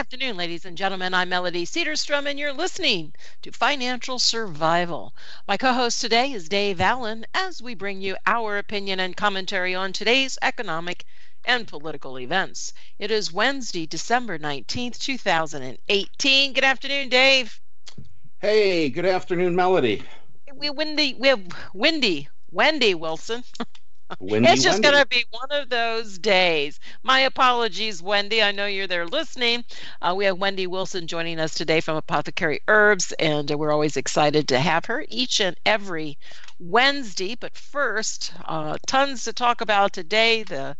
afternoon, ladies and gentlemen. I'm Melody Cedarstrom, and you're listening to Financial Survival. My co-host today is Dave Allen, as we bring you our opinion and commentary on today's economic and political events. It is Wednesday, December 19th, 2018. Good afternoon, Dave. Hey, good afternoon, Melody. We have Wendy Wilson. It's just going to be one of those days. My apologies, Wendy. I know you're there listening. We have Wendy Wilson joining us today from Apothecary Herbs, and we're always excited to have her each and every Wednesday. But first, tons to talk about today. The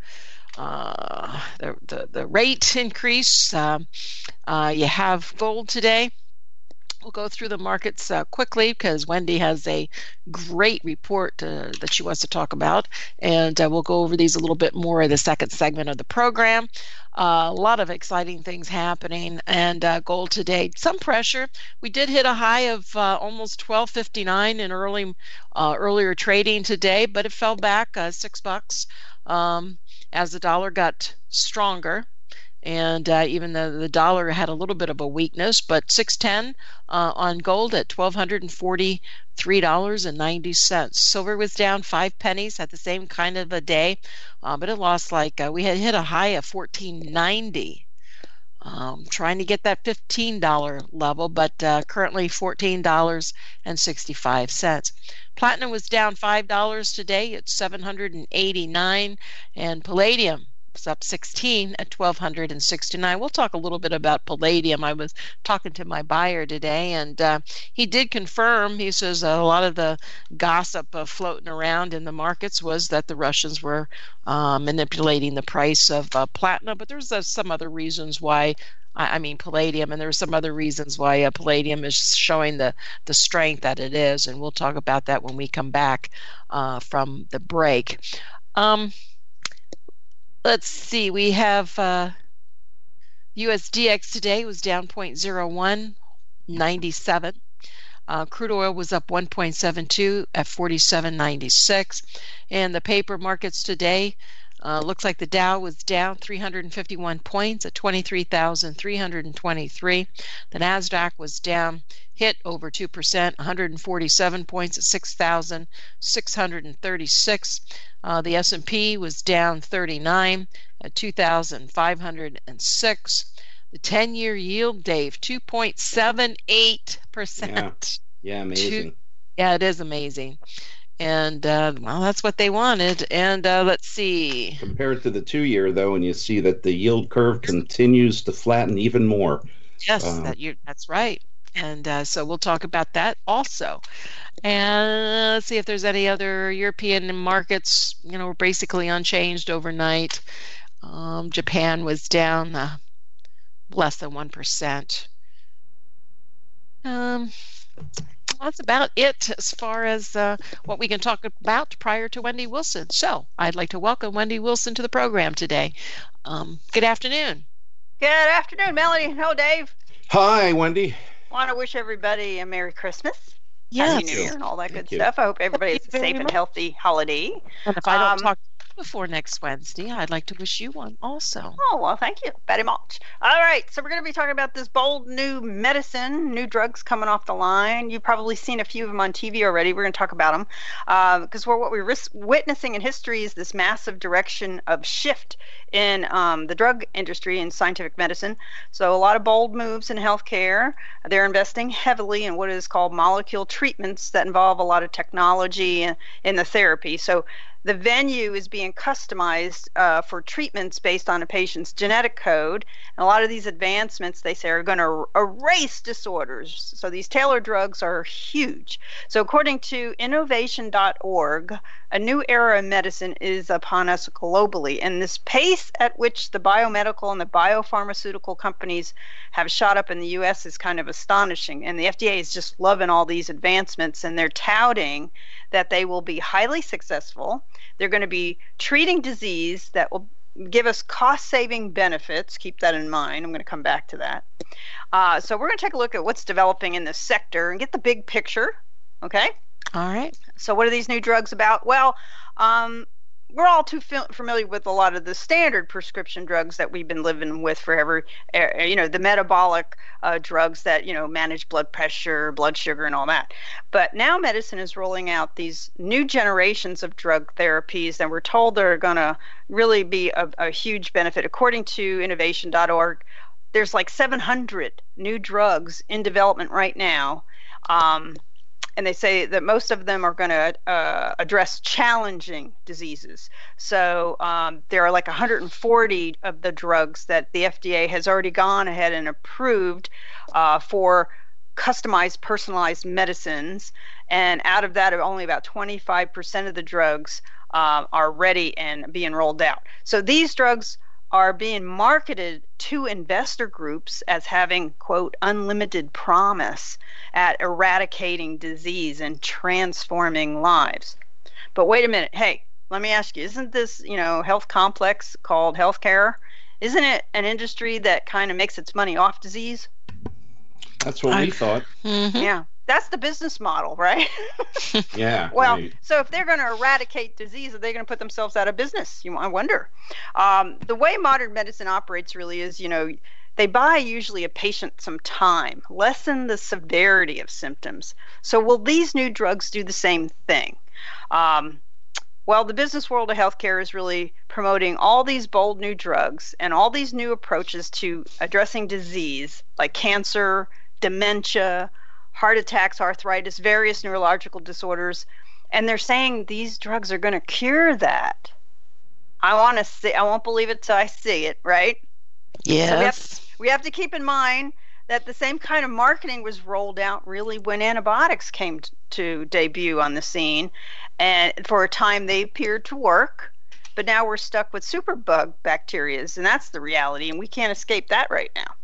rate increase. You have gold today. We'll go through the markets quickly because Wendy has a great report that she wants to talk about, and we'll go over these a little bit more in the second segment of the program. A lot of exciting things happening, and gold today, some pressure. We did hit a high of almost $12.59 in earlier trading today, but it fell back $6 as the dollar got stronger. And even the dollar had a little bit of a weakness, but 610 on gold at $1,243.90. Silver was down 5 pennies, had the same kind of a day, but it lost we had hit a high of $14.90. Trying to get that $15 level, but currently $14.65. Platinum was down $5 today at $789, and palladium was up 16 at $1,269. We'll talk a little bit about palladium. I was talking to my buyer today, and he did confirm. He says a lot of the gossip floating around in the markets was that the Russians were manipulating the price of platinum, but there's some other reasons why. I mean palladium, and there are some other reasons why palladium is showing the strength that it is, and we'll talk about that when we come back from the break. Let's see, we have USDX today was down 0.0197. Crude oil was up 1.72 at 47.96. And the paper markets today, looks like the Dow was down 351 points at 23,323. The NASDAQ was down, hit over 2%, 147 points at 6,636. The S&P was down 39 at 2,506. The 10-year yield, Dave, 2.78%. Yeah, amazing. Yeah, it is amazing. And, well, that's what they wanted. And let's see. Compared to the 2-year, though, and you see that the yield curve continues to flatten even more. Yes, that's right. And so we'll talk about that also. And let's see if there's any other European markets, basically unchanged overnight. Japan was down less than 1%. That's about it as far as what we can talk about prior to Wendy Wilson. So I'd like to welcome Wendy Wilson to the program today. Good afternoon. Good afternoon, Melody. Hello, Dave. Hi, Wendy. Want to wish everybody a Merry Christmas. Yes. Happy New Year and all that good stuff. I hope everybody has a safe and healthy holiday. And if I don't talk before next Wednesday, I'd like to wish you one also. Oh, well, thank you very much. All right, so we're going to be talking about this bold new medicine, new drugs coming off the line. You've probably seen a few of them on TV already. We're going to talk about them because what we're witnessing in history is this massive direction of shift in the drug industry and scientific medicine. So a lot of bold moves in healthcare. They're investing heavily in what is called molecule treatments that involve a lot of technology in the therapy. So the venue is being customized for treatments based on a patient's genetic code. And a lot of these advancements, they say, are going to erase disorders. So these tailored drugs are huge. So according to innovation.org, a new era in medicine is upon us globally. And this pace at which the biomedical and the biopharmaceutical companies have shot up in the U.S. is kind of astonishing. And the FDA is just loving all these advancements, and they're touting that they will be highly successful. They're going to be treating disease that will give us cost-saving benefits. Keep that in mind. I'm going to come back to that. So we're going to take a look at what's developing in this sector and get the big picture, okay? All right. So what are these new drugs about? Well, we're all too familiar with a lot of the standard prescription drugs that we've been living with forever. The metabolic drugs that, manage blood pressure, blood sugar, and all that. But now medicine is rolling out these new generations of drug therapies, and we're told they're going to really be a huge benefit. According to innovation.org, there's like 700 new drugs in development right now. And they say that most of them are going to address challenging diseases. So there are like 140 of the drugs that the FDA has already gone ahead and approved for customized, personalized medicines. And out of that, only about 25% of the drugs are ready and being rolled out. So these drugs are being marketed to investor groups as having, quote, unlimited promise at eradicating disease and transforming lives. But wait a minute. Hey, let me ask you, isn't this, health complex called healthcare? Isn't it an industry that kind of makes its money off disease? That's what we thought. Mm-hmm. Yeah. That's the business model, right? Yeah. Well, right. So if they're going to eradicate disease, are they going to put themselves out of business? I wonder. The way modern medicine operates really is, they buy usually a patient some time, lessen the severity of symptoms. So will these new drugs do the same thing? Well, the business world of healthcare is really promoting all these bold new drugs and all these new approaches to addressing disease like cancer, dementia, heart attacks, arthritis, various neurological disorders, and they're saying these drugs are going to cure that. I won't believe it till I see it, right? Yes. So we have to keep in mind that the same kind of marketing was rolled out really when antibiotics came to debut on the scene, and for a time they appeared to work, but now we're stuck with superbug bacterias, and that's the reality, and we can't escape that right now.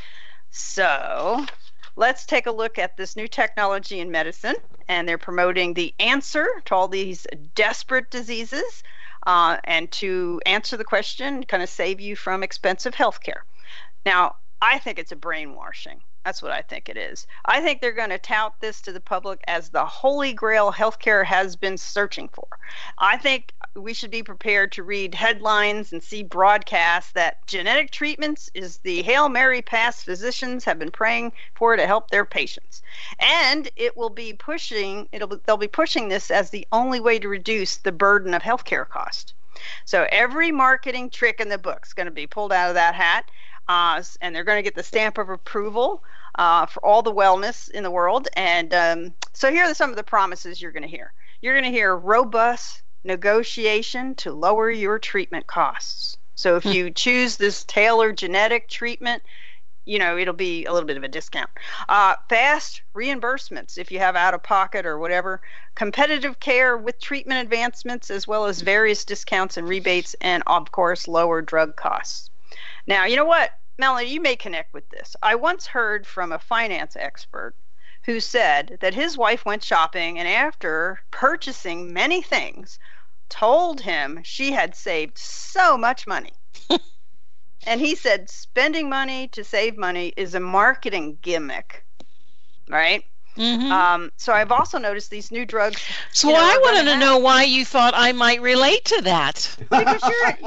So let's take a look at this new technology in medicine, and they're promoting the answer to all these desperate diseases, and to answer the question, kind of save you from expensive health care. Now, I think it's a brainwashing. That's what I think it is. I think they're going to tout this to the public as the holy grail healthcare has been searching for. I think we should be prepared to read headlines and see broadcasts that genetic treatments is the Hail Mary pass physicians have been praying for to help their patients. And they'll be pushing this as the only way to reduce the burden of healthcare cost. So every marketing trick in the book is going to be pulled out of that hat. And they're going to get the stamp of approval for all the wellness in the world. And so here are some of the promises you're going to hear. You're going to hear robust negotiation to lower your treatment costs. So if you choose this tailored genetic treatment, it'll be a little bit of a discount. Fast reimbursements if you have out of pocket or whatever. Competitive care with treatment advancements, as well as various discounts and rebates, and of course, lower drug costs. Now, you know what, Melanie, you may connect with this. I once heard from a finance expert who said that his wife went shopping and after purchasing many things, told him she had saved so much money. And he said spending money to save money is a marketing gimmick, right? Mm-hmm. So I've also noticed these new drugs. So I wanted to know why you thought I might relate to that. Because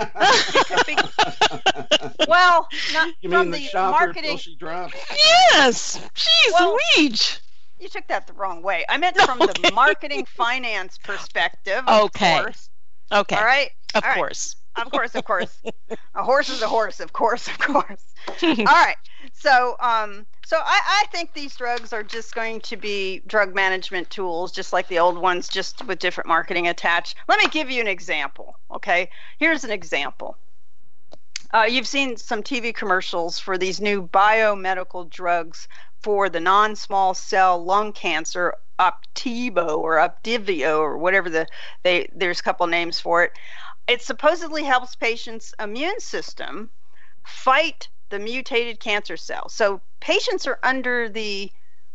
well, not you from mean the shopper marketing. She dropped? Yes. Jeez Louise. You took that the wrong way. I meant from the marketing finance perspective. Okay. Of course. Okay. All right. Of course. Of course. A horse is a horse. Of course. All right. So, I think these drugs are just going to be drug management tools, just like the old ones, just with different marketing attached. Let me give you an example. Okay. Here's an example. You've seen some TV commercials for these new biomedical drugs for the non-small cell lung cancer, Opdivo or Opdivio or whatever there's a couple names for it. It supposedly helps patients' immune system fight the mutated cancer cells. So patients are under the,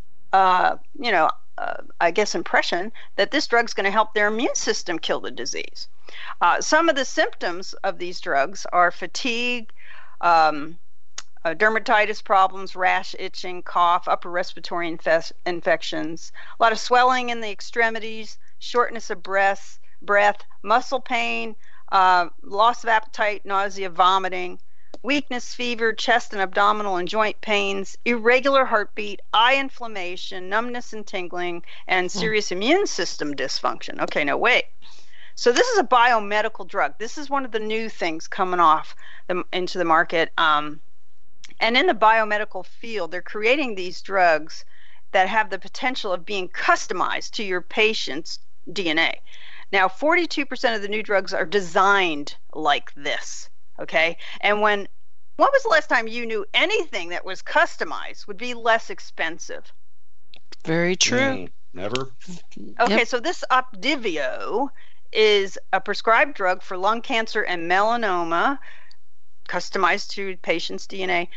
impression that this drug's going to help their immune system kill the disease. Some of the symptoms of these drugs are fatigue, dermatitis problems, rash, itching, cough, upper respiratory infections, a lot of swelling in the extremities, shortness of breath, muscle pain, loss of appetite, nausea, vomiting, weakness, fever, chest and abdominal and joint pains, irregular heartbeat, eye inflammation, numbness and tingling, and serious immune system dysfunction. Okay, no, wait. So this is a biomedical drug. This is one of the new things coming into the market. And in the biomedical field, they're creating these drugs that have the potential of being customized to your patient's DNA. Now, 42% of the new drugs are designed like this, okay? And when was the last time you knew anything that was customized would be less expensive? Very true. Never. Okay, so this Opdivio is a prescribed drug for lung cancer and melanoma, customized to patient's DNA,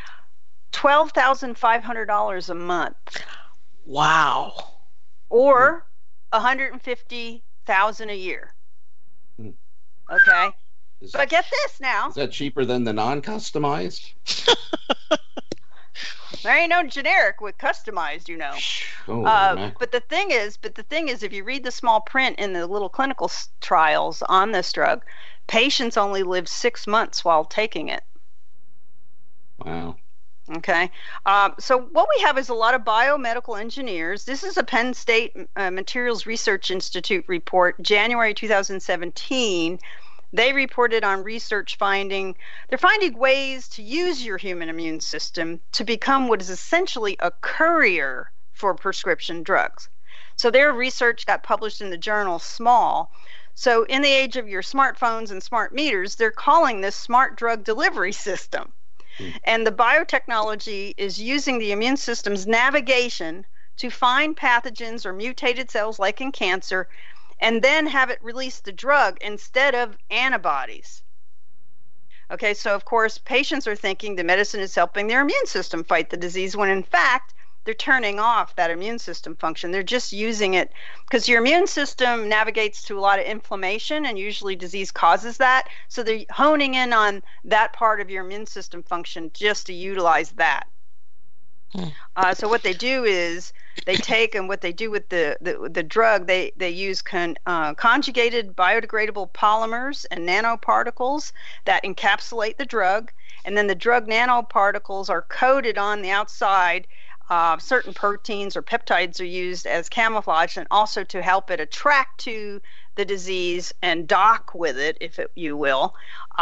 $12,500 a month. Wow. Or $150,000 a year. Okay. But get this now. Is that cheaper than the non-customized? There ain't no generic with customized, you know. But the thing is, if you read the small print in the little clinical trials on this drug, patients only live 6 months while taking it. Wow. Okay. So what we have is a lot of biomedical engineers. This is a Penn State Materials Research Institute report, January 2017. They reported on research they're finding ways to use your human immune system to become what is essentially a courier for prescription drugs. So their research got published in the journal Small. So in the age of your smartphones and smart meters, they're calling this smart drug delivery system. And the biotechnology is using the immune system's navigation to find pathogens or mutated cells like in cancer, and then have it release the drug instead of antibodies. Okay, so of course, patients are thinking the medicine is helping their immune system fight the disease, when in fact, they're turning off that immune system function. They're just using it because your immune system navigates to a lot of inflammation, and usually disease causes that. So they're honing in on that part of your immune system function just to utilize that. So what they do is they take, and what they do with the drug, they use conjugated biodegradable polymers and nanoparticles that encapsulate the drug, and then the drug nanoparticles are coated on the outside. Certain proteins or peptides are used as camouflage, and also to help it attract to the disease and dock with it, you will.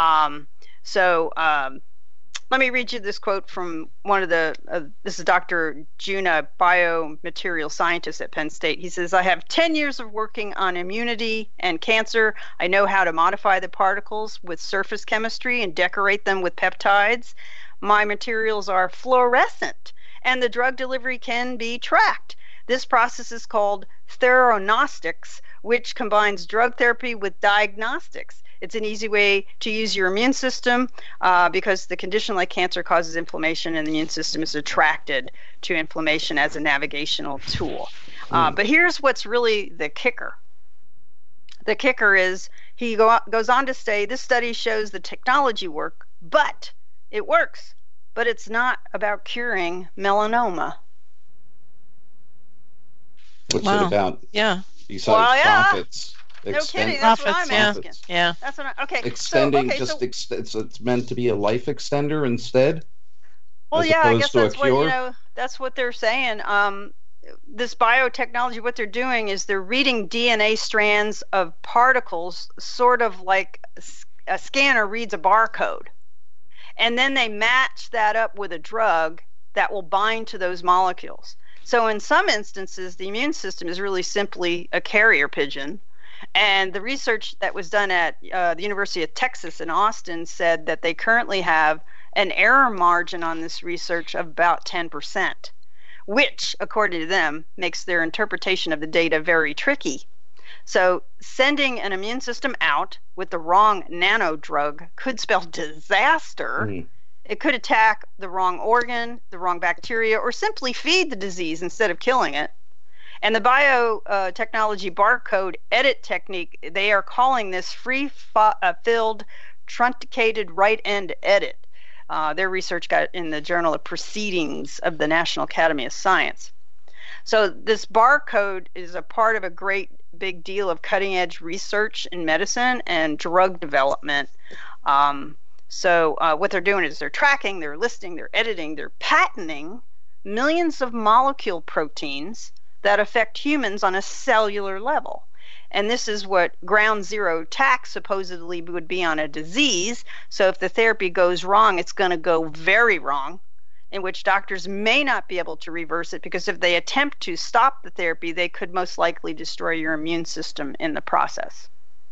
Let me read you this quote from one of this is Dr. Juna, biomaterial scientist at Penn State. He says, "I have 10 years of working on immunity and cancer. I know how to modify the particles with surface chemistry and decorate them with peptides. My materials are fluorescent, and the drug delivery can be tracked. This process is called theranostics, which combines drug therapy with diagnostics. It's an easy way to use your immune system because the condition like cancer causes inflammation, and the immune system is attracted to inflammation as a navigational tool." But here's what's really the kicker. The kicker is he goes on to say, "This study shows the technology it works, but it's not about curing melanoma." What's it about? Yeah. Besides profits? No kidding. That's what I'm asking. Yeah. That's what okay. Extending it's meant to be a life extender instead. Well, yeah, I guess that's what that's what they're saying. This biotechnology, what they're doing is they're reading DNA strands of particles, sort of like a scanner reads a barcode, and then they match that up with a drug that will bind to those molecules. So in some instances, the immune system is really simply a carrier pigeon. And the research that was done at the University of Texas in Austin said that they currently have an error margin on this research of about 10%, which, according to them, makes their interpretation of the data very tricky. So sending an immune system out with the wrong nano drug could spell disaster. It could attack the wrong organ, the wrong bacteria, or simply feed the disease instead of killing it. And the biotechnology barcode edit technique, they are calling this free-filled truncated right end edit. Their research got in the Journal of Proceedings of the National Academy of Science. So this barcode is a part of a great big deal of cutting edge research in medicine and drug development. So what they're doing is they're tracking, they're listing, they're editing, they're patenting millions of molecule proteins that affect humans on a cellular level. And this is what ground zero tax supposedly would be on a disease. So if the therapy goes wrong, it's going to go very wrong, in which doctors may not be able to reverse it, because if they attempt to stop the therapy, they could most likely destroy your immune system in the process.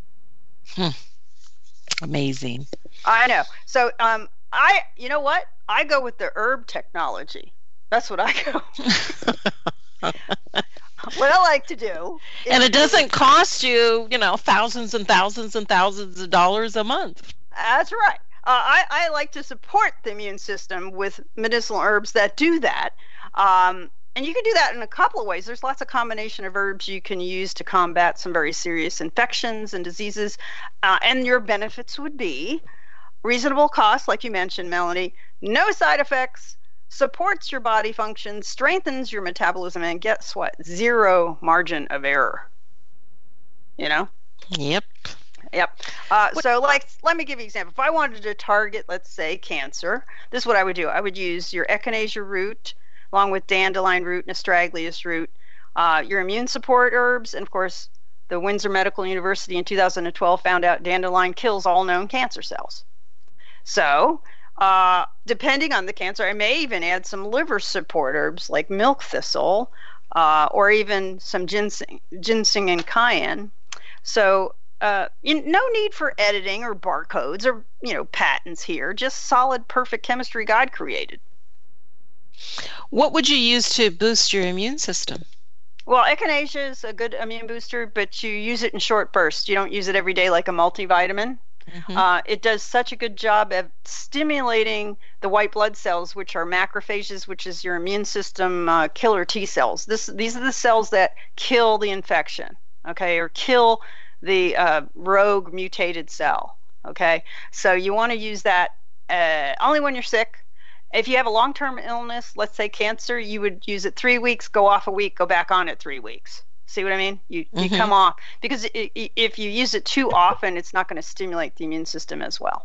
Amazing. I know. So you know what? I go with the herb technology. That's what I go. What I like to do. And it doesn't cost you, thousands and thousands and thousands of dollars a month. That's right. I like to support the immune system with medicinal herbs that do that. And you can do that in a couple of ways. There's lots of combination of herbs you can use to combat some very serious infections and diseases. And your benefits would be reasonable cost, like you mentioned, Melanie, no side effects, supports your body function, strengthens your metabolism, and guess what? Zero margin of error. Yep. So let me give you an example. If I wanted to target, let's say, cancer, this is what I would do. I would use your echinacea root along with dandelion root and astragalus root, your immune support herbs, and of course, the Windsor Medical University in 2012 found out dandelion kills all known cancer cells. So, depending on the cancer, I may even add some liver support herbs like milk thistle, or even some ginseng and cayenne. So, no need for editing or barcodes or patents here. Just solid, perfect chemistry God created. What would you use to boost your immune system? Well, echinacea is a good immune booster, but you use it in short bursts. You don't use it every day like a multivitamin. Mm-hmm. It does such a good job of stimulating the white blood cells, which are macrophages, which is your immune system killer T cells. These are the cells that kill the infection, okay, or kill the rogue mutated cell, okay? So you want to use that only when you're sick. If you have a long-term illness, let's say cancer, you would use it 3 weeks, go off a week, go back on it 3 weeks. See what I mean? You come off, because if you use it too often, it's not going to stimulate the immune system as well.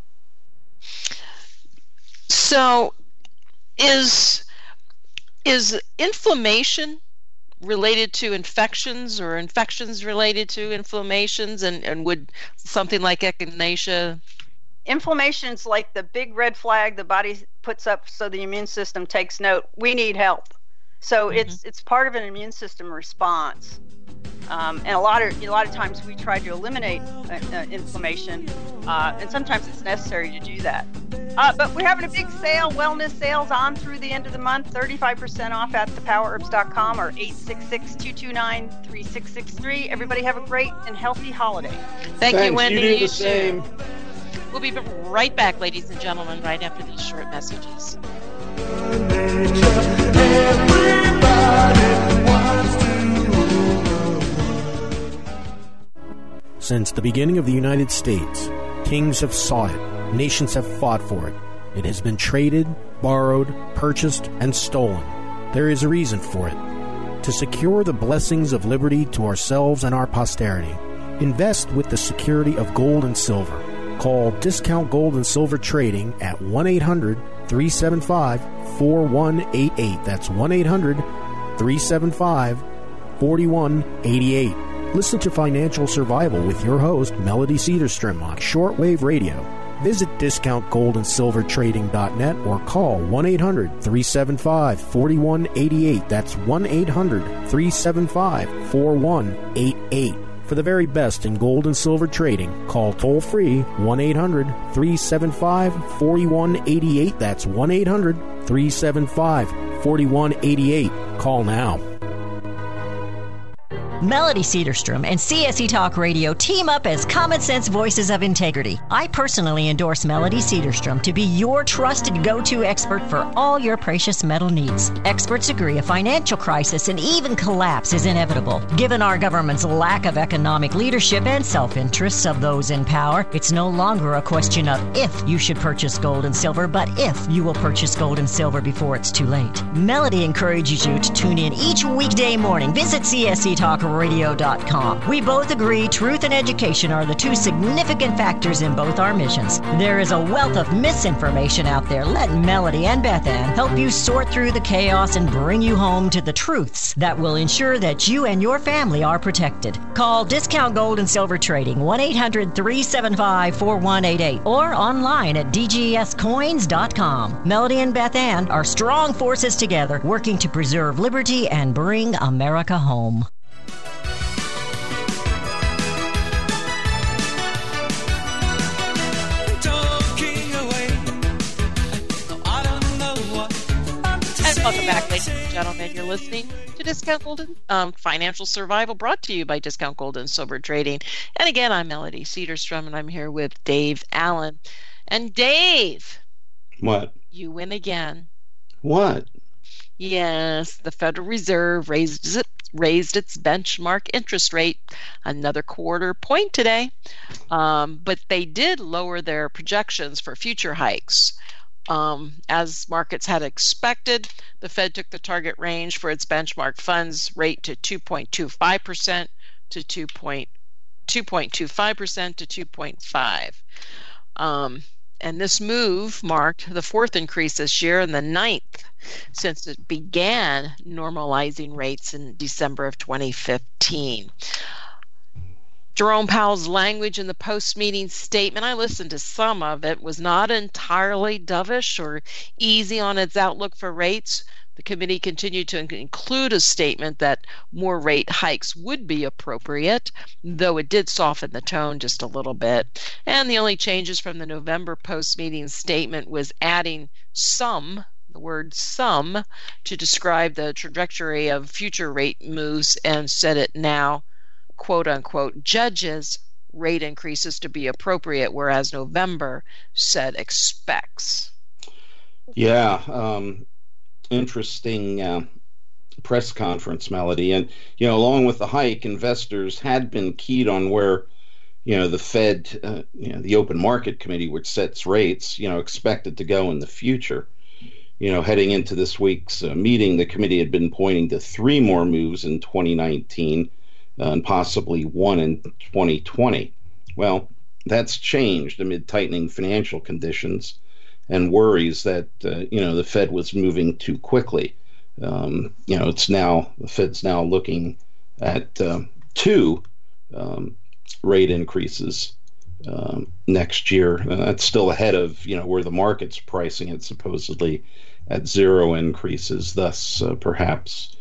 So is inflammation related to infections, or infections related to inflammations, and would something like echinacea? Inflammation is like the big red flag the body puts up so the immune system takes note. We need help. So it's part of an immune system response. And a lot of times we try to eliminate inflammation, and sometimes it's necessary to do that. But we're having a big sale, wellness sales on through the end of the month, 35% off at thepowerherbs.com or 866-229-3663. Everybody have a great and healthy holiday. Thanks, you, Wendy. You do the same. We'll be right back, ladies and gentlemen, right after these short messages. Since the beginning of the United States, kings have sought it, nations have fought for it. It has been traded, borrowed, purchased, and stolen. There is a reason for it. To secure the blessings of liberty to ourselves and our posterity, invest with the security of gold and silver. Call Discount Gold and Silver Trading at 1-800-375-4188. That's 1-800-375-4188. Listen to Financial Survival with your host, Melody Cedarstrom, on Shortwave Radio. Visit discountgoldandsilvertrading.net or call 1-800-375-4188. That's 1-800-375-4188. For the very best in gold and silver trading, call toll-free 1-800-375-4188. That's 1-800-375-4188. Call now. Melody Cedarstrom and CSE Talk Radio team up as common sense voices of integrity. I personally endorse Melody Cedarstrom to be your trusted go-to expert for all your precious metal needs. Experts agree a financial crisis and even collapse is inevitable. Given our government's lack of economic leadership and self-interests of those in power, it's no longer a question of if you should purchase gold and silver, but if you will purchase gold and silver before it's too late. Melody encourages you to tune in each weekday morning. Visit CSETalkRadio.com. We both agree truth and education are the two significant factors in both our missions. There is a wealth of misinformation out there. Let Melody and Beth Ann help you sort through the chaos and bring you home to the truths that will ensure that you and your family are protected. Call Discount Gold and Silver Trading 1-800-375-4188 or online at dgscoins.com. Melody and Beth Ann are strong forces together working to preserve liberty and bring America home. Welcome back, ladies and gentlemen. You're listening to Discount Gold and Financial Survival, brought to you by Discount Gold and Silver Trading. And again, I'm Melody Cedarstrom, and I'm here with Dave Allen. And Dave, What? You win again. What? Yes, the Federal Reserve raised its benchmark interest rate another quarter point today, but they did lower their projections for future hikes. As markets had expected, the Fed took the target range for its benchmark funds rate to 2.25% to 2.25% to 2.5%. And this move marked the fourth increase this year and the ninth since it began normalizing rates in December of 2015. Jerome Powell's language in the post-meeting statement, I listened to some of it, was not entirely dovish or easy on its outlook for rates. The committee continued to include a statement that more rate hikes would be appropriate, though it did soften the tone just a little bit. And the only changes from the November post-meeting statement was adding some, the word some, to describe the trajectory of future rate moves, and said it now, quote unquote, judges rate increases to be appropriate, whereas November said expects. Yeah, interesting press conference, Melody. And, along with the hike, investors had been keyed on where, the Fed, the Open Market Committee, which sets rates, expected to go in the future. Heading into this week's meeting, the committee had been pointing to 3 more moves in 2019. And possibly 1 in 2020. Well, that's changed amid tightening financial conditions and worries that the Fed was moving too quickly. The Fed's now looking at 2 rate increases next year. That's still ahead of where the market's pricing it, supposedly at 0 increases. Thus, perhaps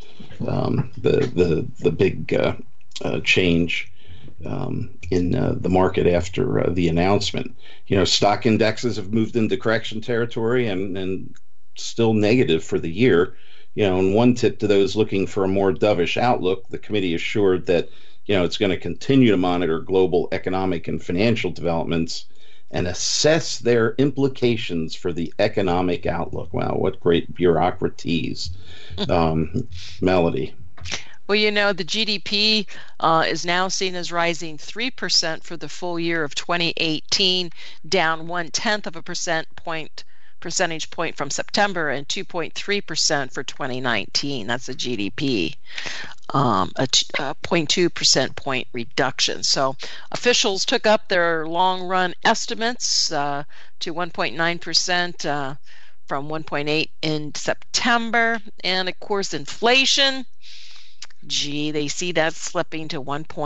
the big change in the market after the announcement. Stock indexes have moved into correction territory and still negative for the year. And one tip to those looking for a more dovish outlook, the committee assured that it's going to continue to monitor global economic and financial developments and assess their implications for the economic outlook. Wow, what great bureaucraties. Melody. Well, the GDP is now seen as rising 3% for the full year of 2018, down 0.1 of a percentage point from September, and 2.3% for 2019. That's the GDP, a 0.2 percent point reduction. So officials took up their long-run estimates to 1.9% from 1.8 in September, and of course inflation. They see that slipping to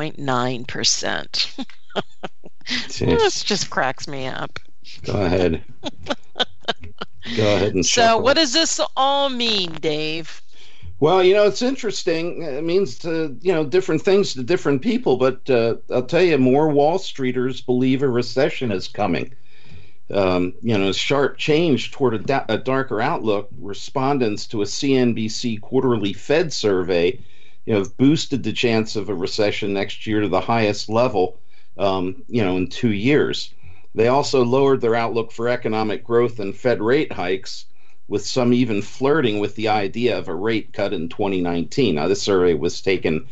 1.9%. This just cracks me up. Go ahead. Go ahead and So what does this all mean, Dave? Well, it's interesting. It means different things to different people, but I'll tell you, more Wall Streeters believe a recession is coming. A sharp change toward a darker outlook. Respondents to a CNBC quarterly Fed survey boosted the chance of a recession next year to the highest level, in 2 years. They also lowered their outlook for economic growth and Fed rate hikes, with some even flirting with the idea of a rate cut in 2019. Now, this survey was taken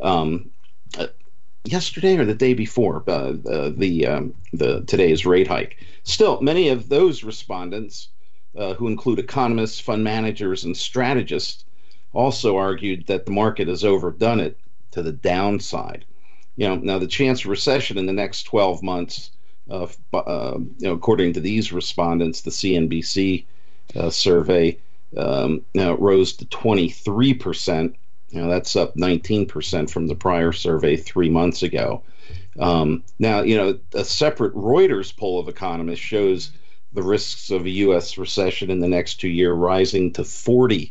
yesterday or the day before the today's rate hike. Still, many of those respondents, who include economists, fund managers, and strategists, also argued that the market has overdone it to the downside. Now the chance of recession in the next 12 months, according to these respondents, the CNBC survey, rose to 23%. That's up 19% from the prior survey 3 months ago. Now, a separate Reuters poll of economists shows the risks of a U.S. recession in the next 2 years rising to 40%.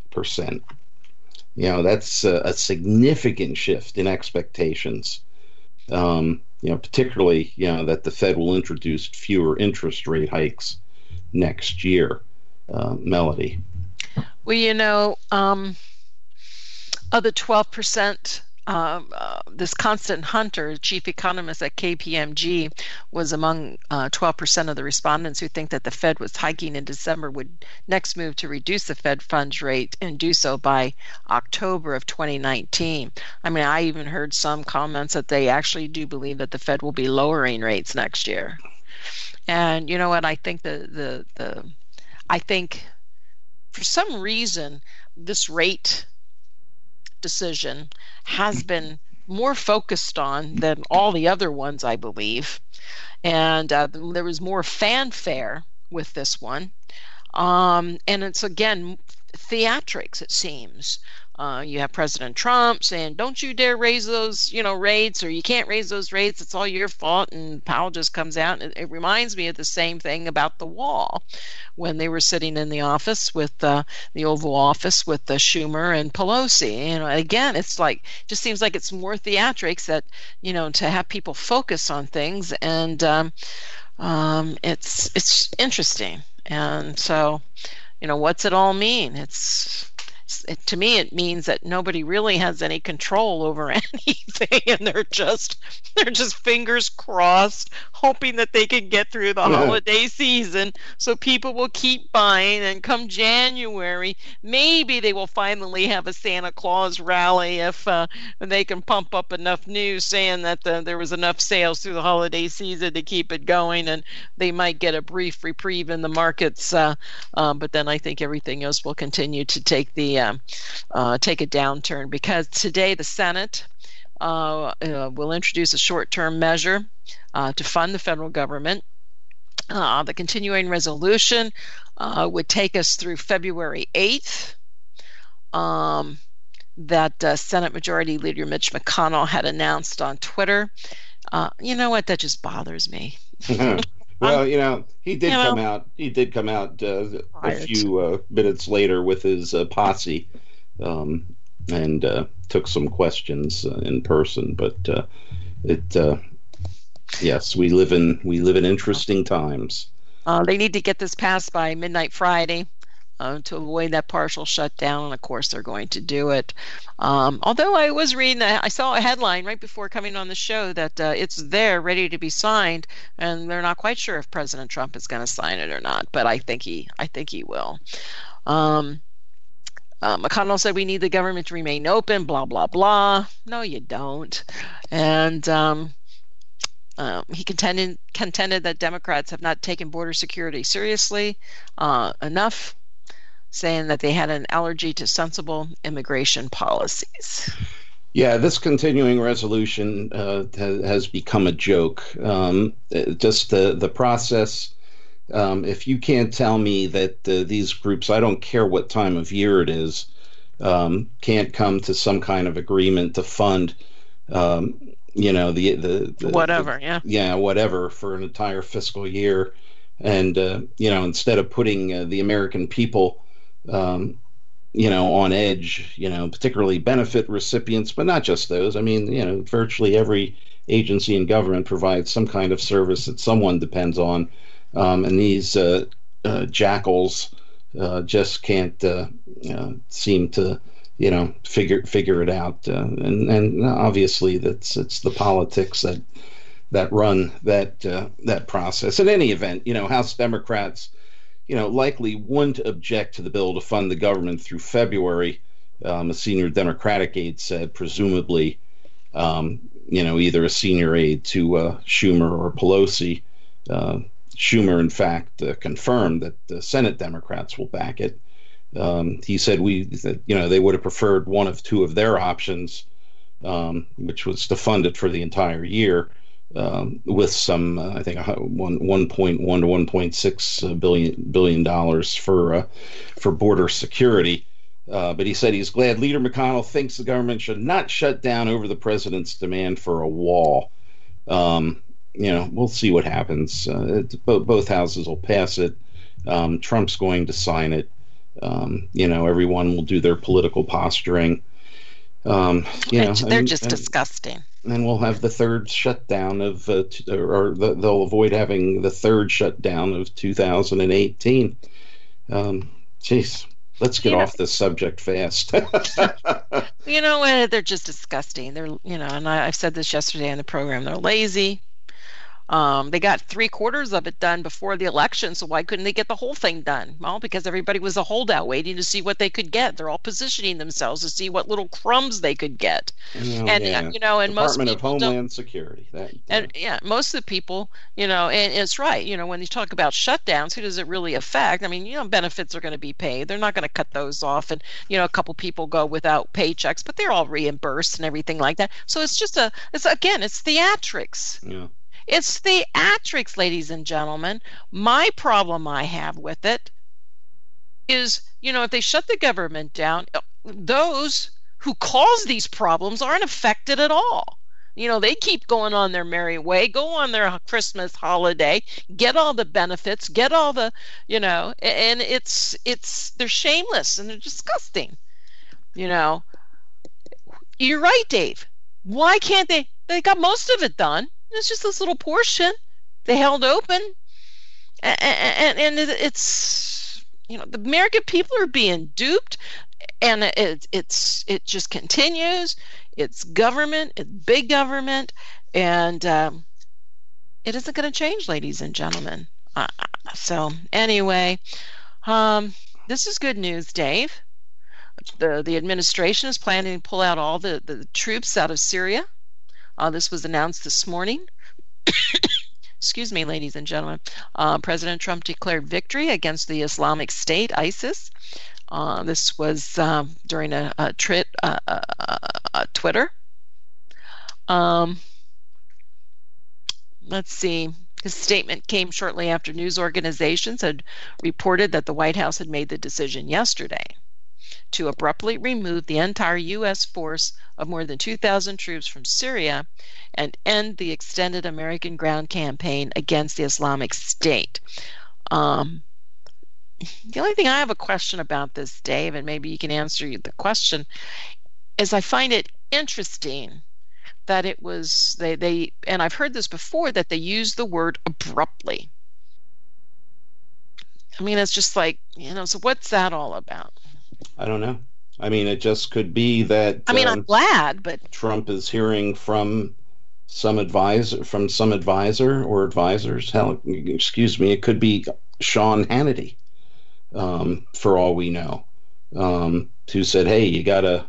That's a significant shift in expectations. Particularly, that the Fed will introduce fewer interest rate hikes next year. Melody. Well, of the 12%, this Constant Hunter, chief economist at KPMG, was among 12% of the respondents who think that the Fed was hiking in December would next move to reduce the Fed funds rate and do so by October of 2019. I even heard some comments that they actually do believe that the Fed will be lowering rates next year. And you know what? I think I think for some reason this rate decision has been more focused on than all the other ones, I believe. And there was more fanfare with this one. And it's, again, theatrics, it seems. You have President Trump saying, don't you dare raise those, rates, or you can't raise those rates. It's all your fault. And Powell just comes out. And it reminds me of the same thing about the wall when they were sitting in the office with the Oval Office with Schumer and Pelosi. Again, it's just seems like it's more theatrics that, to have people focus on things. And it's interesting. And so, what's it all mean? To me, it means that nobody really has any control over anything, and they're just fingers crossed, hoping that they can get through the holiday season, so people will keep buying. And come January, maybe they will finally have a Santa Claus rally if they can pump up enough news saying that there was enough sales through the holiday season to keep it going, and they might get a brief reprieve in the markets. But then I think everything else will continue to take a downturn, because today the Senate will introduce a short-term measure to fund the federal government. The continuing resolution would take us through February 8th. That Senate Majority Leader Mitch McConnell had announced on Twitter. You know what? That just bothers me. Well, he did come out. He did come out a few minutes later with his posse, and took some questions in person. But yes, we live in interesting times. They need to get this passed by midnight Friday to avoid that partial shutdown, and of course they're going to do it. Although I was reading, I saw a headline right before coming on the show that it's there ready to be signed, and they're not quite sure if President Trump is going to sign it or not. But I think he will. McConnell said we need the government to remain open. Blah blah blah. No, you don't. And he contended that Democrats have not taken border security seriously enough, saying that they had an allergy to sensible immigration policies. Yeah, this continuing resolution has become a joke. Just the process. If you can't tell me that these groups, I don't care what time of year it is, can't come to some kind of agreement to fund, the whatever, whatever for an entire fiscal year, and instead of putting the American people on edge, particularly benefit recipients, but not just those. Virtually every agency in government provides some kind of service that someone depends on, and these jackals just can't seem to figure it out. And obviously it's the politics that run that process. In any event, House Democrats, likely wouldn't object to the bill to fund the government through February. A senior Democratic aide said, presumably, either a senior aide to Schumer or Pelosi. Schumer, in fact, confirmed that the Senate Democrats will back it. He said they would have preferred one of two of their options, which was to fund it for the entire year, with some, I think, 1.1 to 1.6 billion dollars for border security. But he said he's glad Leader McConnell thinks the government should not shut down over the president's demand for a wall. We'll see what happens. Both houses will pass it. Trump's going to sign it. Everyone will do their political posturing. They're just disgusting. And we'll have the third shutdown they'll avoid having the third shutdown of 2018. Jeez, let's get off this subject fast. They're just disgusting. They're, and I've said this yesterday in the program, they're lazy. They got 3/4 of it done before the election, so why couldn't they get the whole thing done? Well, because everybody was a holdout waiting to see what they could get. They're all positioning themselves to see what little crumbs they could get. And Department most of Homeland Security. Most of the people, and it's right. When you talk about shutdowns, who does it really affect? I mean, benefits are going to be paid. They're not going to cut those off, and a couple people go without paychecks, but they're all reimbursed and everything like that. So it's just it's theatrics. Yeah. It's theatrics, ladies and gentlemen. My problem I have with it is, if they shut the government down, those who cause these problems aren't affected at all. They keep going on their merry way, go on their Christmas holiday, get all the benefits, get all the, and they're shameless and they're disgusting. You're right, Dave. Why can't they got most of it done. It's just this little portion they held open, and it's the American people are being duped, and it just continues. It's government, it's big government, and it isn't going to change, ladies and gentlemen. So anyway, this is good news, Dave. The administration is planning to pull out all the troops out of Syria. This was announced this morning. Excuse me, ladies and gentlemen. President Trump declared victory against the Islamic State, ISIS. This was during a Twitter. Let's see. His statement came shortly after news organizations had reported that the White House had made the decision yesterday to abruptly remove the entire U.S. force of more than 2,000 troops from Syria and end the extended American ground campaign against the Islamic State. The only thing I have a question about this, Dave, and maybe you can answer the question, is I find it interesting that it was, they and I've heard this before, that they used the word abruptly. I mean, it's just like, so what's that all about? I don't know. I mean, it just could be that. I mean, I'm glad, but Trump is hearing from some advisor or advisors. Hell, excuse me, it could be Sean Hannity, for all we know, who said, "Hey, you gotta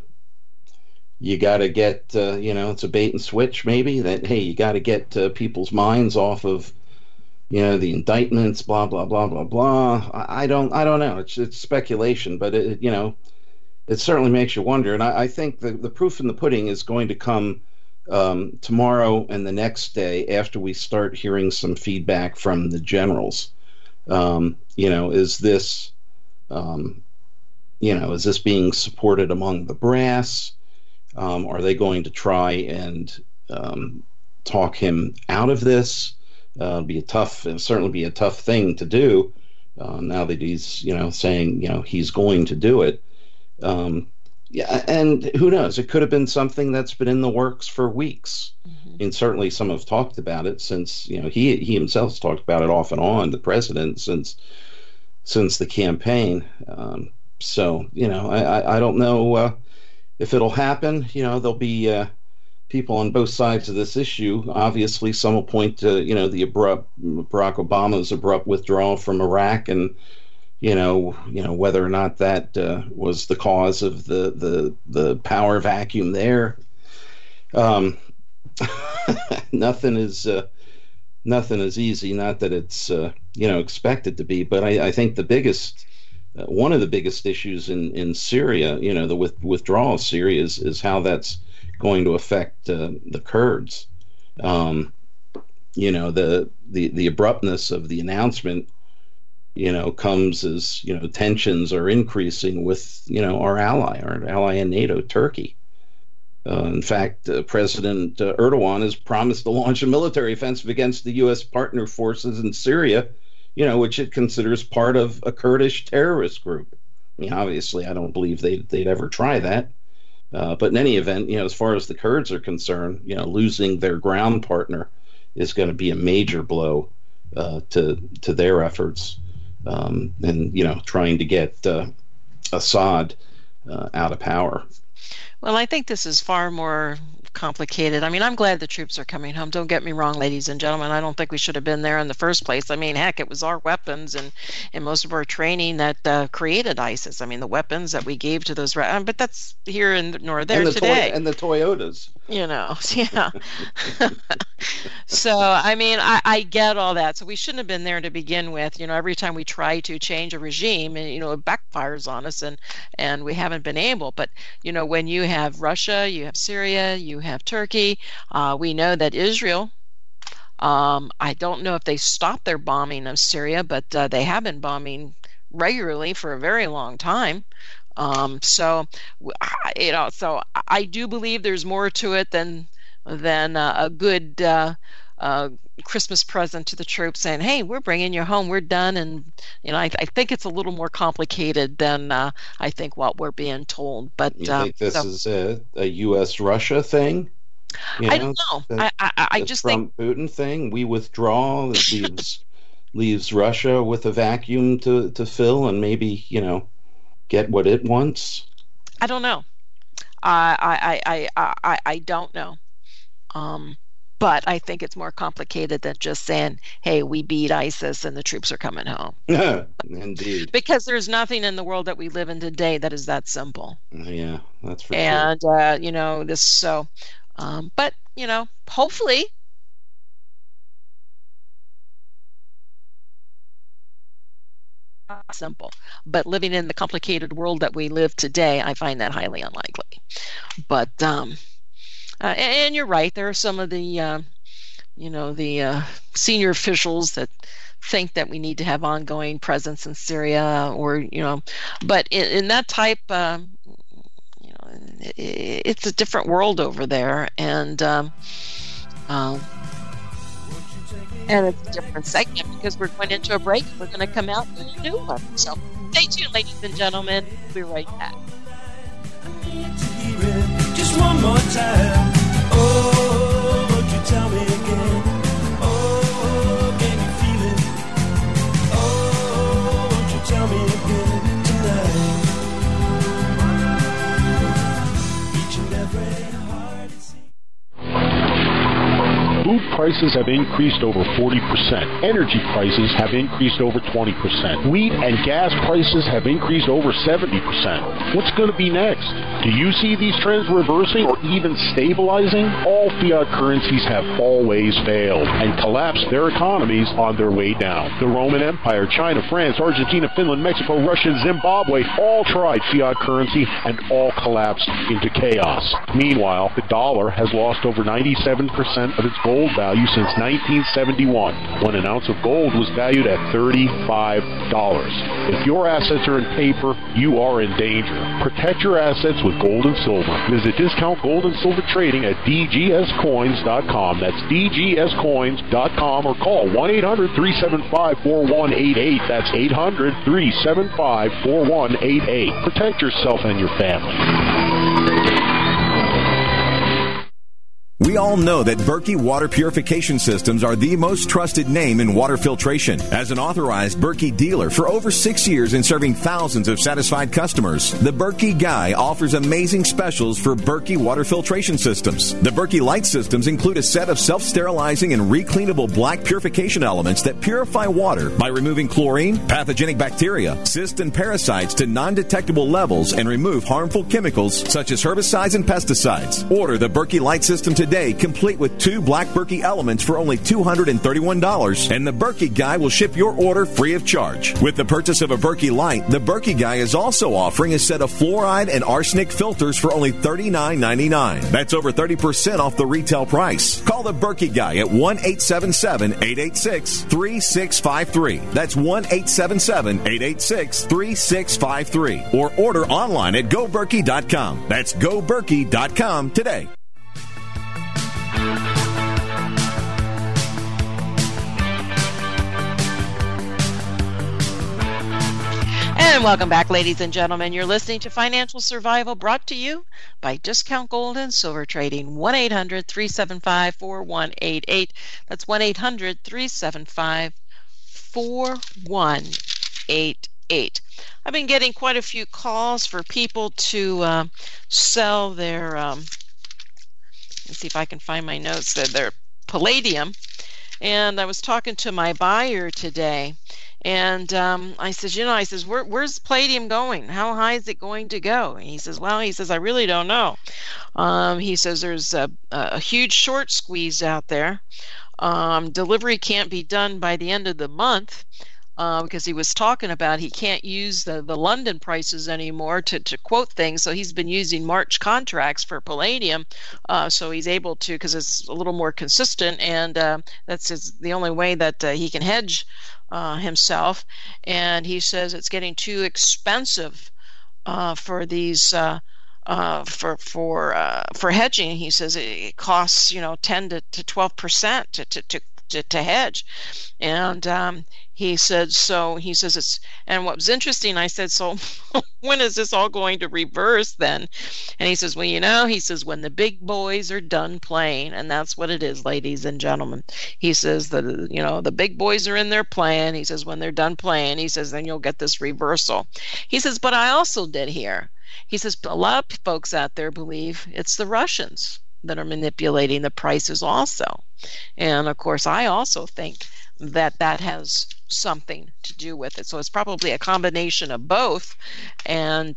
get, it's a bait and switch, maybe that. Hey, you gotta get people's minds off of." The indictments, blah blah blah blah blah. I don't know. It's speculation, but it certainly makes you wonder. And I think the proof in the pudding is going to come tomorrow and the next day after we start hearing some feedback from the generals. Is this being supported among the brass? Are they going to try and talk him out of this? It'll certainly be a tough thing to do now that he's, saying, he's going to do it. And who knows? It could have been something that's been in the works for weeks. Mm-hmm. And certainly some have talked about it since, he himself has talked about it off and on, the president, since the campaign. I don't know. if it'll happen, there'll be people on both sides of this issue. Obviously, some will point to, the Barack Obama's abrupt withdrawal from Iraq, and whether or not that was the cause of the power vacuum there. Nothing is easy. Not that it's expected to be, but I think the biggest. One of the biggest issues in Syria, the withdrawal of Syria, is how that's going to affect the Kurds. The abruptness of the announcement, comes as tensions are increasing with our ally in NATO, Turkey. In fact, President Erdogan has promised to launch a military offensive against the U.S. partner forces in Syria, which it considers part of a Kurdish terrorist group. I mean, obviously, I don't believe they'd ever try that. But in any event, as far as the Kurds are concerned, losing their ground partner is going to be a major blow to their efforts, and trying to get Assad out of power. Well, I think this is far more complicated. I mean, I'm glad the troops are coming home. Don't get me wrong, ladies and gentlemen. I don't think we should have been there in the first place. I mean, heck, it was our weapons and most of our training that created ISIS. I mean, the weapons that we gave to those, but that's here nor there today. And the Toyotas. Yeah. So, I mean, I get all that. So we shouldn't have been there to begin with. Every time we try to change a regime, and it backfires on us, and we haven't been able. But when you have Russia, you have Syria, you have Turkey. We know that Israel, I don't know if they stopped their bombing of Syria, but they have been bombing regularly for a very long time. So I do believe there's more to it than a good Christmas present to the troops saying, hey, we're bringing you home, we're done. And I think it's a little more complicated than I think what we're being told. But you think this is a U.S.-Russia thing? I don't know. I just think Trump-Putin thing. We withdraw, it leaves Russia with a vacuum to fill, and maybe get what it wants. I don't know. I don't know. But I think it's more complicated than just saying, hey, we beat ISIS and the troops are coming home. Indeed. Because there's nothing in the world that we live in today that is that simple. Yeah, that's for sure. And, but, hopefully. Simple. But living in the complicated world that we live today, I find that highly unlikely. But, and you're right. There are some of the, the senior officials that think that we need to have ongoing presence in Syria, or but in that type, it's a different world over there, and it's a different segment because we're going into a break. We're going to come out with a new one. So stay tuned, ladies and gentlemen. We'll be right back. Just one more time. Oh, won't you tell me again? Oh, can you feel it? Oh, won't you tell me again tonight? Each and every heart it seems. Food prices have increased over 40%. Energy prices have increased over 20%. Wheat and gas prices have increased over 70%. What's going to be next? Do you see these trends reversing or even stabilizing? All fiat currencies have always failed and collapsed their economies on their way down. The Roman Empire, China, France, Argentina, Finland, Mexico, Russia, Zimbabwe all tried fiat currency and all collapsed into chaos. Meanwhile, the dollar has lost over 97% of its gold value since 1971, when an ounce of gold was valued at $35. If your assets are in paper, you are in danger. Protect your assets with gold and silver. Visit Discount Gold and Silver Trading at dgscoins.com. That's dgscoins.com, or call 1-800-375-4188. That's 800-375-4188. Protect yourself and your family. We all know that Berkey Water Purification Systems are the most trusted name in water filtration. As an authorized Berkey dealer for over 6 years and serving thousands of satisfied customers, the Berkey Guy offers amazing specials for Berkey Water Filtration Systems. The Berkey Light Systems include a set of self-sterilizing and recleanable black purification elements that purify water by removing chlorine, pathogenic bacteria, cysts, and parasites to non-detectable levels and remove harmful chemicals such as herbicides and pesticides. Order the Berkey Light System today, complete with 2 black Berkey elements for only $231, and the Berkey Guy will ship your order free of charge. With the purchase of a Berkey Light, the Berkey Guy is also offering a set of fluoride and arsenic filters for only $39.99. That's over 30% off the retail price. Call the Berkey Guy at 1-877-886-3653. That's 1-877-886-3653. Or order online at GoBerkey.com. That's GoBerkey.com today. And welcome back, ladies and gentlemen. You're listening to Financial Survival, brought to you by Discount Gold and Silver Trading. 1-800-375-4188. That's 1-800-375-4188. I've been getting quite a few calls for people to sell their, let's see if I can find my notes, their palladium. And I was talking to my buyer today. And I says, where's palladium going? How high is it going to go? And he says, I really don't know. He says there's a huge short squeeze out there. Delivery can't be done by the end of the month because he was talking about he can't use the London prices anymore to quote things. So he's been using March contracts for palladium. So he's able to, because it's a little more consistent, and that's the only way that he can hedge himself. And he says it's getting too expensive for these for hedging. He says it costs 10 to 12% to hedge. And he says it's, and what was interesting, I said, so when is this all going to reverse then? And he says, he says, when the big boys are done playing, and that's what it is, ladies and gentlemen. He says that, the big boys are in there playing. He says, when they're done playing, he says, then you'll get this reversal. He says, but I also did hear, he says, a lot of folks out there believe it's the Russians that are manipulating the prices also. And of course, I also think that has something to do with it. So it's probably a combination of both. And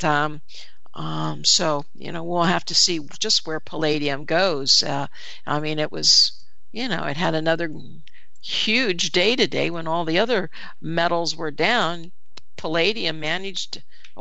so, we'll have to see just where palladium goes. It was, it had another huge day today when all the other metals were down. Palladium managed a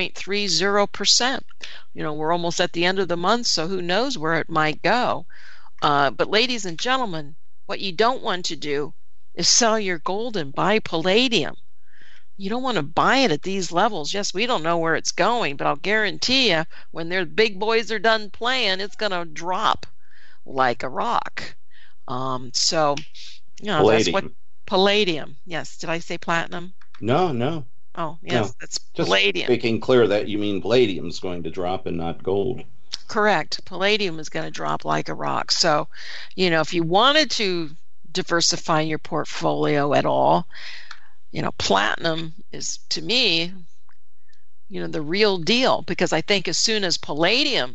1.30%. We're almost at the end of the month, so who knows where it might go. But ladies and gentlemen, what you don't want to do is sell your gold and buy palladium. You don't want to buy it at these levels. Yes, we don't know where it's going, but I'll guarantee you when their big boys are done playing, it's going to drop like a rock. So, that's what palladium. Yes, did I say platinum? No. Oh, yes, that's just palladium. Making clear that you mean palladium is going to drop and not gold. Correct. Palladium is going to drop like a rock. So, if you wanted to diversify your portfolio at all, platinum is, to me, the real deal, because I think as soon as the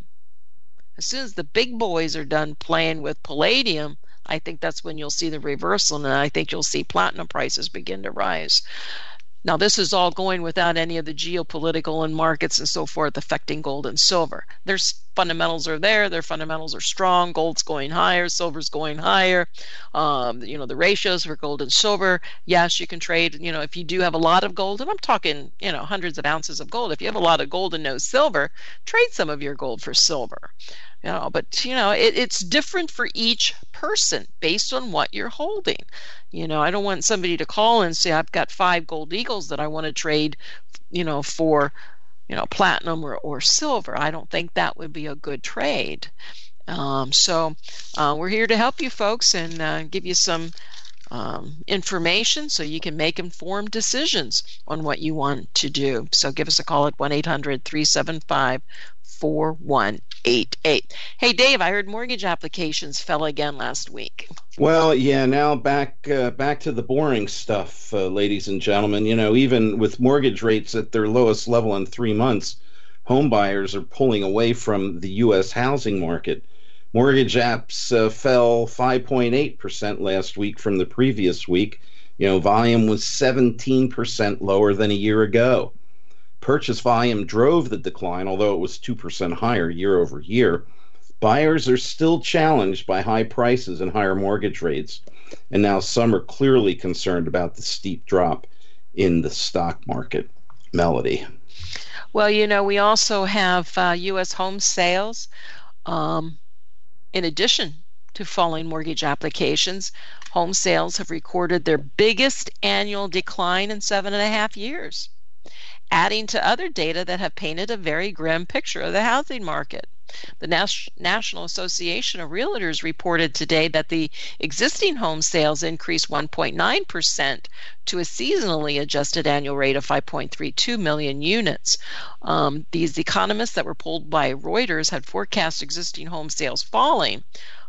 big boys are done playing with palladium, I think that's when you'll see the reversal, and I think you'll see platinum prices begin to rise. Now, this is all going without any of the geopolitical and markets and so forth affecting gold and silver. Their fundamentals are there. Their fundamentals are strong. Gold's going higher. Silver's going higher. The ratios for gold and silver, yes, you can trade. If you do have a lot of gold, and I'm talking, hundreds of ounces of gold. If you have a lot of gold and no silver, trade some of your gold for silver. But it's different for each person based on what you're holding. I don't want somebody to call and say, I've got 5 gold eagles that I want to trade, for, platinum or silver. I don't think that would be a good trade. So we're here to help you folks and give you some information so you can make informed decisions on what you want to do. So give us a call at 1-800-375 4188. Hey, Dave, I heard mortgage applications fell again last week. Well, yeah, now back to the boring stuff, ladies and gentlemen. Even with mortgage rates at their lowest level in 3 months, home buyers are pulling away from the U.S. housing market. Mortgage apps fell 5.8% last week from the previous week. Volume was 17% lower than a year ago. Purchase volume drove the decline, although it was 2% higher year over year. Buyers are still challenged by high prices and higher mortgage rates, and now some are clearly concerned about the steep drop in the stock market. Melody. Well, we also have U.S. home sales. In addition to falling mortgage applications, home sales have recorded their biggest annual decline in 7.5 years, adding to other data that have painted a very grim picture of the housing market. The National Association of Realtors reported today that the existing home sales increased 1.9% to a seasonally adjusted annual rate of 5.32 million units. These economists that were polled by Reuters had forecast existing home sales falling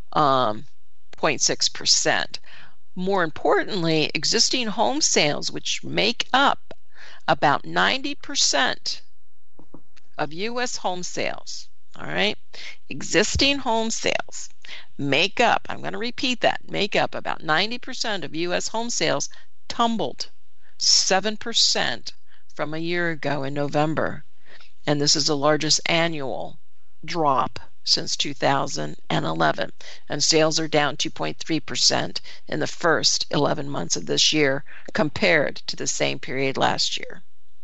0.6%. More importantly, existing home sales, which make up about 90% of U.S. home sales, all right, existing home sales make up, I'm going to repeat that, make up about 90% of U.S. home sales, tumbled 7% from a year ago in November. And this is the largest annual drop since 2011. And sales are down 2.3% in the first 11 months of this year compared to the same period last year.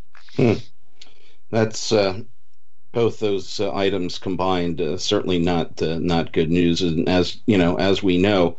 That's both those items combined, certainly not good news. And as we know,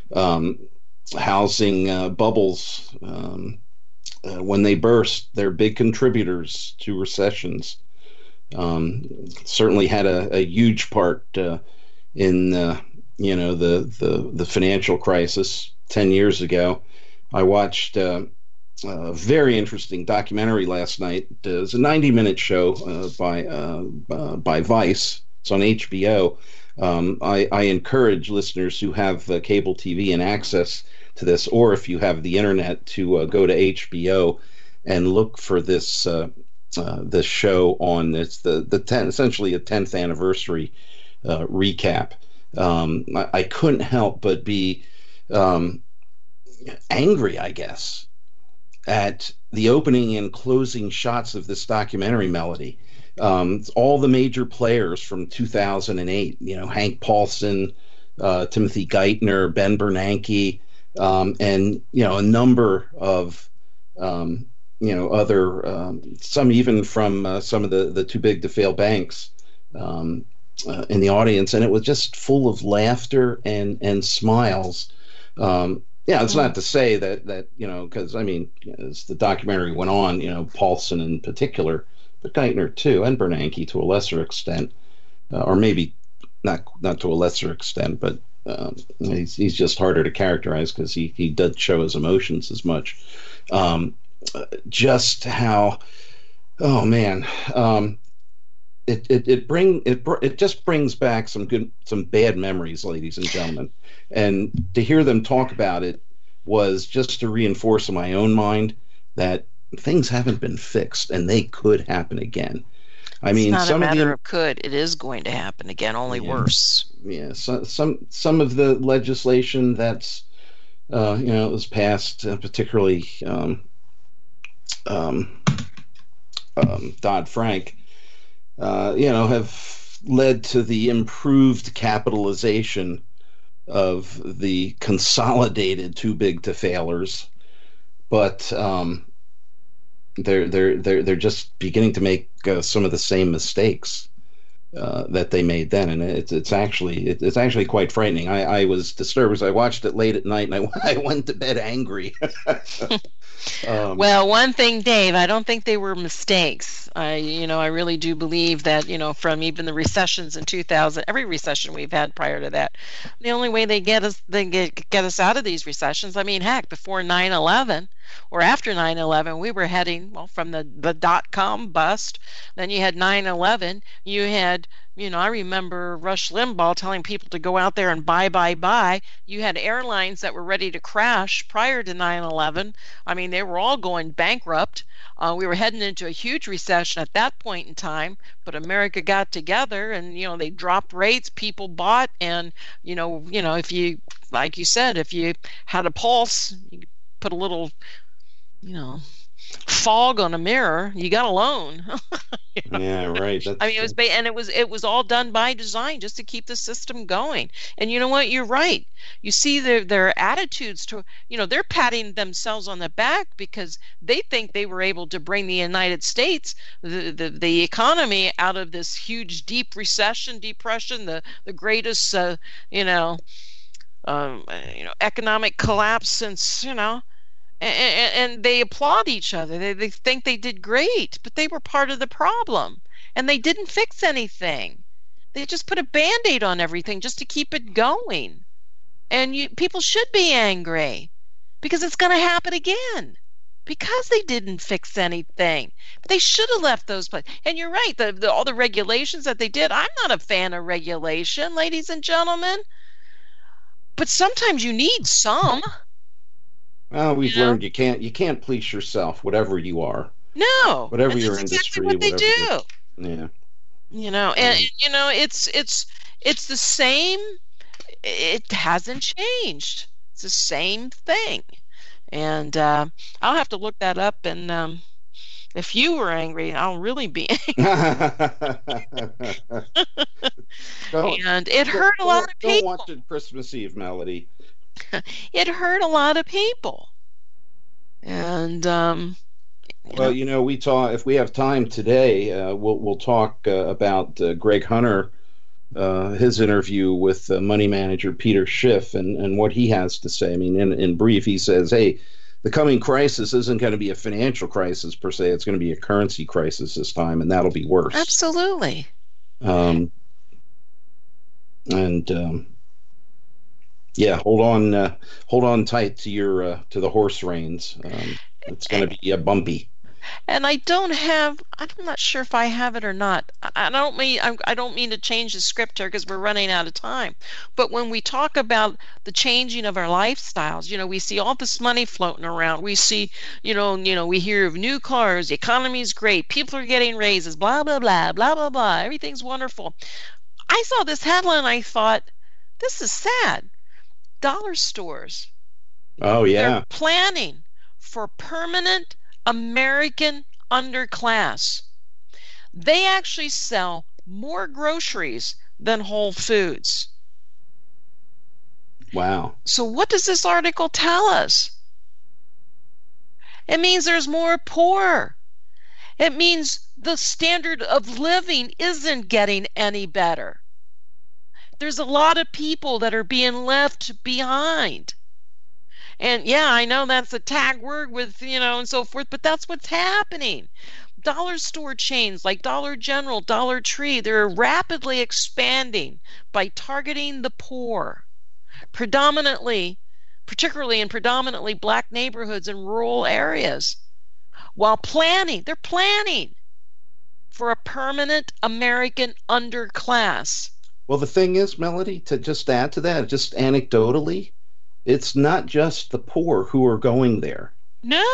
housing bubbles, when they burst, they're big contributors to recessions. Certainly had a huge part in the financial crisis 10 years ago. I watched a very interesting documentary last night. It was a 90-minute show by Vice. It's on HBO. I encourage listeners who have cable TV and access to this, or if you have the internet, to go to HBO and look for this this show on this essentially a 10th anniversary recap. I couldn't help but be angry, I guess, at the opening and closing shots of this documentary, Melody. All the major players from 2008, Hank Paulson, Timothy Geithner, Ben Bernanke, and a number of other some even from some of the too big to fail banks in the audience, and it was just full of laughter and smiles. It's not to say that because as the documentary went on, Paulson in particular, but Geithner too, and Bernanke to a lesser extent, or maybe not to a lesser extent, but he's just harder to characterize because he doesn't show his emotions as much. Just how, oh man, it just brings back some bad memories, ladies and gentlemen, and to hear them talk about it was just to reinforce in my own mind that things haven't been fixed and they could happen again. It's not a matter of could; it is going to happen again, only worse. Yeah, some of the legislation that's was passed, particularly Dodd-Frank, have led to the improved capitalization of the consolidated too big to failers, but they're just beginning to make some of the same mistakes that they made then, and it's actually quite frightening. I was disturbed as I watched it late at night, and I went to bed angry. Well, one thing, Dave, I don't think they were mistakes. I really do believe that, from even the recessions in 2000, every recession we've had prior to that, the only way they get us out of these recessions, heck, before 9/11 or after 9/11, we were heading, from the dot-com bust. Then you had 9/11. You had I remember Rush Limbaugh telling people to go out there and buy, buy, buy. You had airlines that were ready to crash prior to 9/11. I mean, they were all going bankrupt. We were heading into a huge recession at that point in time, but America got together and, they dropped rates, people bought, and, if you, like you said, if you had a pulse, you put a little, fog on a mirror, you got a loan. Yeah, right. I mean, it was all done by design just to keep the system going. And you know what? You're right. You see their attitudes to, they're patting themselves on the back because they think they were able to bring the United States, the economy, out of this huge depression, the greatest economic collapse since, and they applaud each other. They think they did great, but they were part of the problem, and they didn't fix anything. They just put a Band-Aid on everything just to keep it going. And people should be angry because it's going to happen again because they didn't fix anything. But they should have left those places. And you're right, all the regulations that they did, I'm not a fan of regulation, ladies and gentlemen. But sometimes you need some. Well, we've learned you can't police yourself, whatever you are. No, whatever your industry, what they do. Yeah. It's the same. It hasn't changed. It's the same thing. And I'll have to look that up. And if you were angry, I'll really be angry. And it hurt a lot of people. Don't watch it Christmas Eve, Melody. It hurt a lot of people. And well, we talk, if we have time today, we'll talk about Greg Hunter, his interview with money manager Peter Schiff, and what he has to say. I mean, in brief, he says, hey, the coming crisis isn't going to be a financial crisis per se. It's going to be a currency crisis this time, and that'll be worse. Absolutely. Yeah, hold on tight to the horse reins. It's going to be a bumpy. And I'm not sure if I have it or not. I don't mean to change the script here because we're running out of time. But when we talk about the changing of our lifestyles, we see all this money floating around. We see, we hear of new cars, the economy's great, people are getting raises, blah, blah, blah, blah, blah, blah. Everything's wonderful. I saw this headline and I thought, this is sad. Dollar stores. Oh, yeah. They're planning for permanent American underclass. They actually sell more groceries than Whole Foods. Wow. So what does this article tell us? It means there's more poor. It means the standard of living isn't getting any better. There's a lot of people that are being left behind. And yeah, I know that's a tag word with, and so forth, but that's what's happening. Dollar store chains like Dollar General, Dollar Tree, they're rapidly expanding by targeting the poor, particularly in predominantly black neighborhoods and rural areas, while they're planning for a permanent American underclass. Well, the thing is, Melody, to just add to that, just anecdotally, it's not just the poor who are going there. No,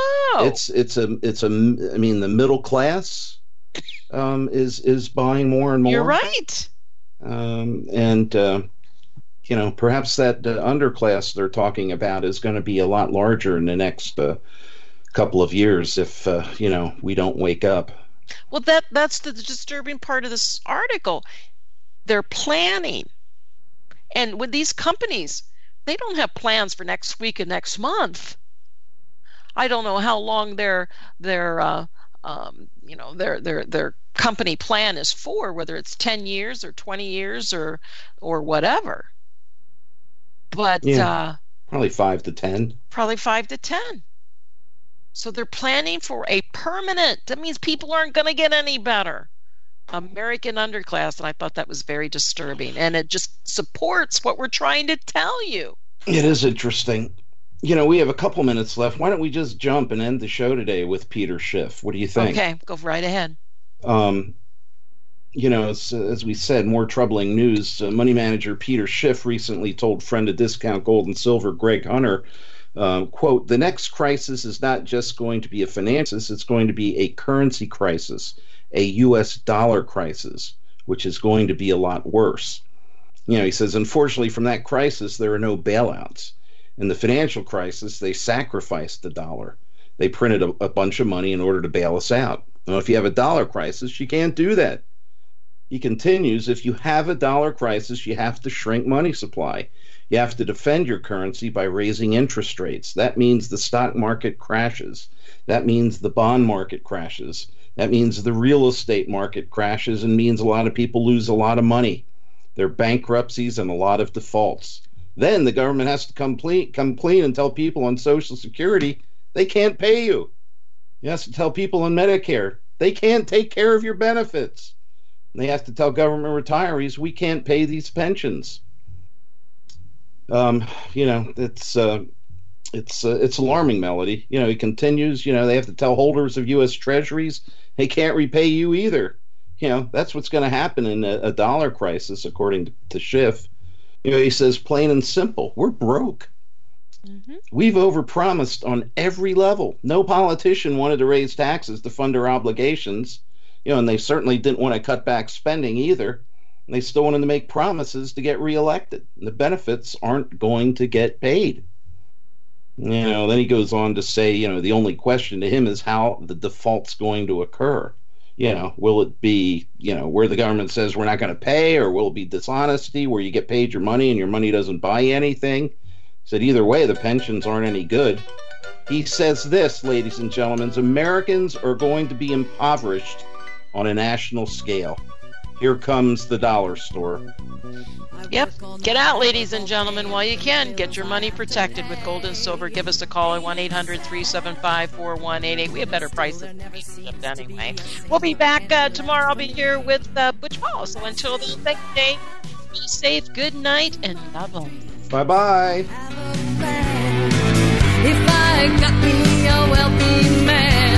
I mean, the middle class is buying more and more. You're right. And perhaps that underclass they're talking about is going to be a lot larger in the next couple of years if we don't wake up. Well, that's the disturbing part of this article. They're planning, and with these companies, they don't have plans for next week and next month. I don't know how long their company plan is for, whether it's 10 years or 20 years or whatever. But probably 5 to 10. Probably 5 to 10. So they're planning for a permanent. That means people aren't going to get any better. American underclass, and I thought that was very disturbing, and it just supports what we're trying to tell you. It is interesting. We have a couple minutes left. Why don't we just jump and end the show today with Peter Schiff? What do you think? Okay, go right ahead. as we said, more troubling news. Money manager Peter Schiff recently told friend of Discount Gold and Silver, Greg Hunter, quote, "The next crisis is not just going to be a financial crisis, it's going to be a currency crisis, a U.S. dollar crisis, which is going to be a lot worse." He says, unfortunately, from that crisis, there are no bailouts. In the financial crisis, they sacrificed the dollar. They printed a bunch of money in order to bail us out. Now, if you have a dollar crisis, you can't do that. He continues, if you have a dollar crisis, you have to shrink money supply. You have to defend your currency by raising interest rates. That means the stock market crashes. That means the bond market crashes. That means the real estate market crashes and means a lot of people lose a lot of money. There are bankruptcies and a lot of defaults. Then the government has to come clean and tell people on Social Security they can't pay you. It has to tell people on Medicare they can't take care of your benefits. They have to tell government retirees we can't pay these pensions. It's alarming, Melody. He continues. They have to tell holders of U.S. Treasuries they can't repay you either. That's what's going to happen in a dollar crisis, according to Schiff. He says, plain and simple, we're broke. Mm-hmm. We've overpromised on every level. No politician wanted to raise taxes to fund our obligations, and they certainly didn't want to cut back spending either. And they still wanted to make promises to get reelected. And the benefits aren't going to get paid. Then he goes on to say, the only question to him is how the default's going to occur. Will it be, where the government says we're not going to pay, or will it be dishonesty where you get paid your money and your money doesn't buy anything? He said either way, the pensions aren't any good. He says this, ladies and gentlemen, Americans are going to be impoverished on a national scale. Here comes the dollar store. Yep. Get out, ladies and gentlemen, while you can. Get your money protected with gold and silver. Give us a call at 1-800-375-4188. We have better prices anyway. We'll be back tomorrow. I'll be here with Butch Paul. So until then, thank you, Dave. Be safe, good night, and love them. Bye-bye. If I got me a wealthy man,